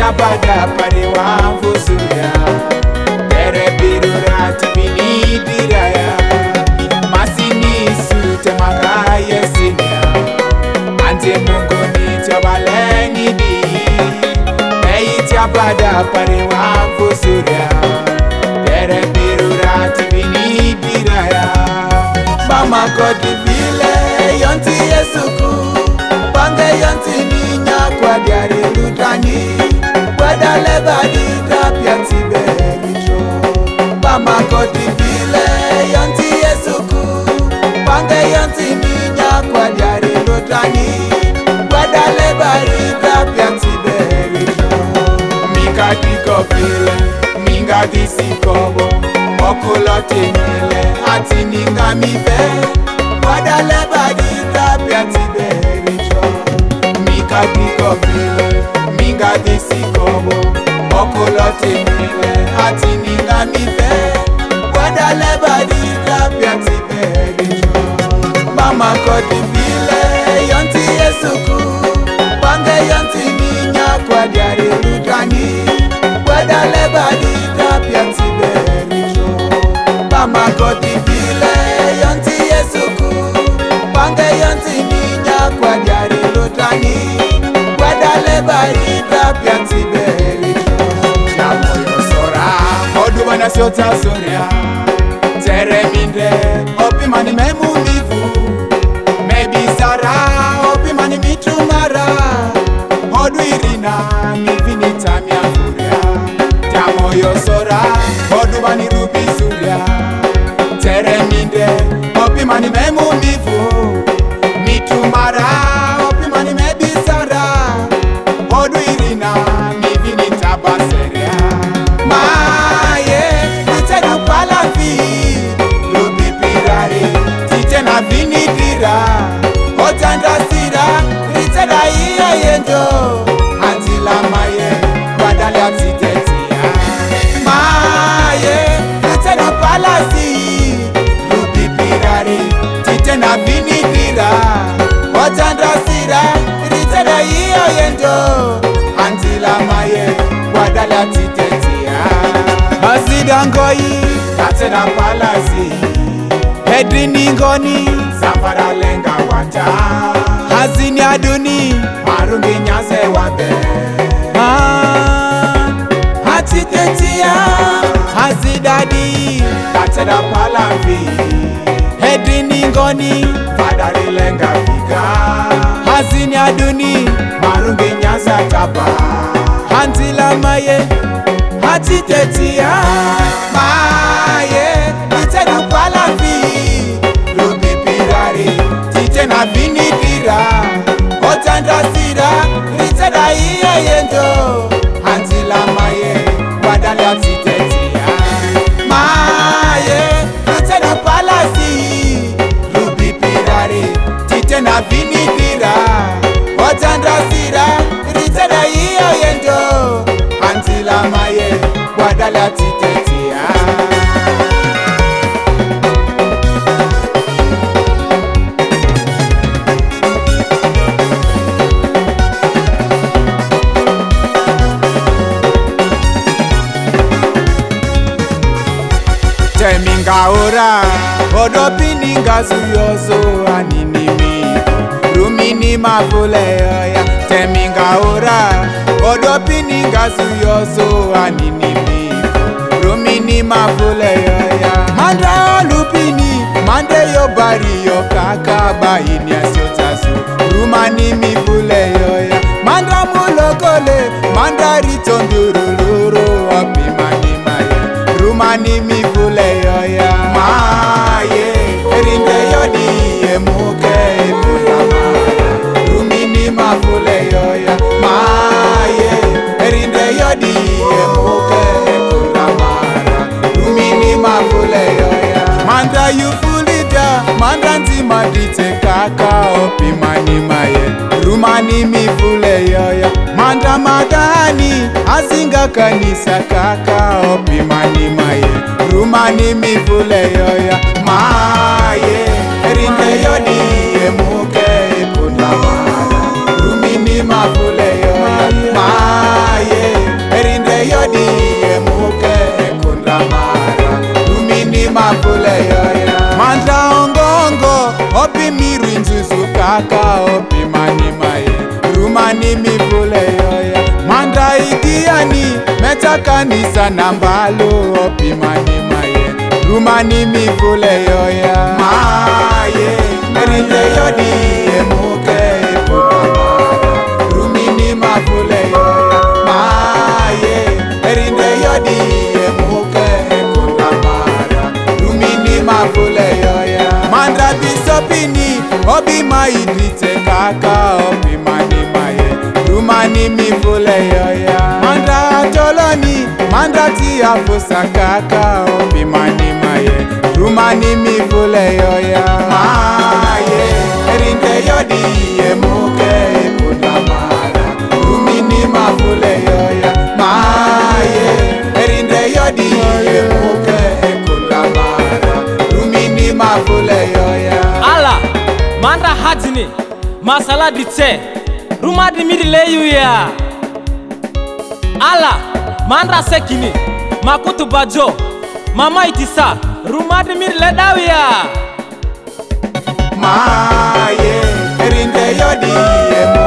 pada pare wamfu surya tere birura tipini diraya masini sute makaye sinya ante mungoni chabaleni di eitia pada pare wamfu surya tere birura tipini diraya mama kodi vile yonti yesuku pange yonti ninya kwa diare lutani wada lebadi grapia tiberitro mama kodi vile yonti yesuku pange yonti ninya kwa diare lutani wada lebadi grapia tiberitro mikadi kofile minga disikobo okulote nyele ati ninga mibe wada lebadi grapia tiberitro mikadi kofile minga disikobo okulote nyele ati ninga mibe wada lebadi grapia tiberitro mama kodi vile yonti yesuku pange yonti ninya kwa diare lutani wada lebadi grapia tiberitro mama kodi vile yonti yesuku pange yonti ninya kwa diare lutani wada lebadi grapia tiberitro jamo yosora odu wana siota soria tere minde opi mani memu mivu maybe sara opi mani mitumara odu irina mivinita miafuria jamo yosora odu wani rubi suria tere minde opi mani memu mivu mitumara opi mani maybe sara odu irina mivinita baseria maye titena palavi lubi pirare titena vinidira otanda sira titena iya yendo antila maye badale atitetia maye titena palasi lubi pirare titena vinidira otanda sira titena iya yendo antila maye badale atitetia Azidangoi Katena palasi Hedrini ngoni Safara lenga wata Hazini aduni Marungi nyaze wabe Hatitetia Hazidadi Katena palavi Hedrini ngoni Fadari lenga figa Hazini aduni Marungi nyaze taba Hantila maye Hatitetia maye titena palavi lubi pirari titena vinidira otanda sira titena iya yendo antila maye badale atitetia maye titena palasi lubi pirari titena vinidira otanda sira titena iya yendo antila maye badale atitetia teminga ora odopininga zuyozo aninimi rumini mafule ya teminga ora odopininga zuyozo aninimi rumini mafule ya mandra lupini mande yo bari yo kaka baini asiotasu rumani mifule ya mandra mulokole mandra ritonduruluru opimani maye rumani mifule ya maye rinde yodi emuke ipundamara rumini mafule ya maye rinde yodi emuke ipundamara rumini mafule ya manda yufulida manda ntimadite kaka opimani maye rumani mifule ya manda madani azinga kanisa kaka opimani maye rumani mifule ya maye rinde yodi emuke ipundamara rumini mafule ya maye kaka opimani maye rumani mivule yoya manda igiani meta kanisa nambalo opimani maye rumani mivule yoya maye erinde yodi emuke ipumamara rumini mavule yoya maye erinde yodi emuke ipumamara rumini mavule yoya manda bisopini obi maidrite kaka opimani maye rumani mivule yoya manda toloni manda tiafusa kaka opimani maye rumani mivule yoya maye erinde yodi emuke ipundamara rumini mavule yoya maye erinde yodi emuke ipundamara rumini mavule yoya ala manda hatini masala dite rumadi mirile yuya ala manda sekini makutu bajo mama itisa rumadi mirile dawiya maye erinde yodi